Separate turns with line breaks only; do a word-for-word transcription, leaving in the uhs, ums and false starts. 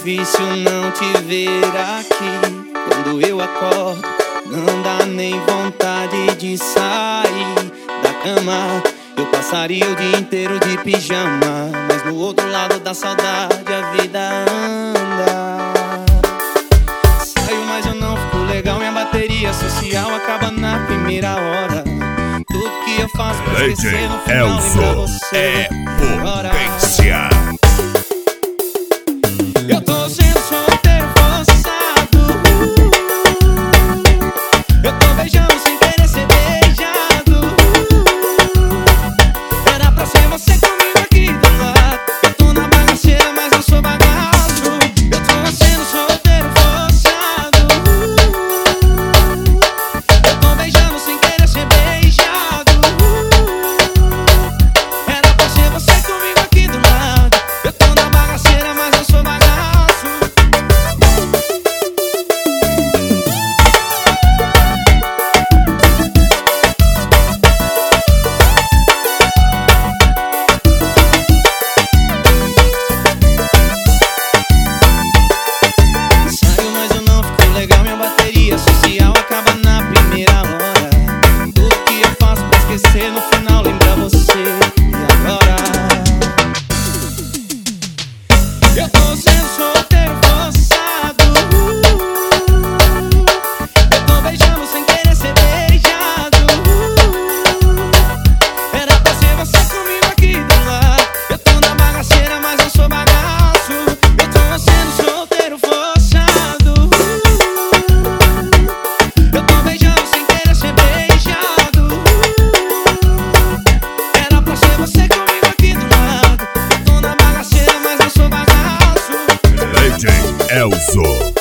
difícil não te ver aqui. Quando eu acordo, não dá nem vontade de sair da cama. Eu passaria o dia inteiro de pijama, mas no outro lado da saudade a vida anda. Saio, mas eu não fico legal, minha bateria social acaba na primeira hora. Tudo que eu faço pra esquecer no final lembra você.
É potência.
Eu tô sendo solteiro forçado. Eu tô beijando sem querer ser beijado. Era pra ser você comigo aqui do lado. Eu tô na bagaceira, mas eu sou bagaço. Eu tô sendo solteiro forçado. Eu tô beijando sem querer ser beijado. Era pra ser você comigo aqui do lado. Eu tô na bagaceira, mas eu sou bagaço. Saio, mas eu não fico legal, minha bateria social acaba na primeira hora. Tudo que eu faço pra esquecer no final lembra você. E agora? Eu tô sendo solteiro forçado. Eu tô beijando sem querer ser beijado. Era pra ser você comigo aqui do lado. Eu tô na bagaceira, mas eu sou bagaço. Eu tô sendo solteiro forçado. Eu tô beijando sem querer ser beijado. Era pra ser você comigo aqui do lado. Eu tô na bagaceira, mas eu sou bagaço.
D J Elzo.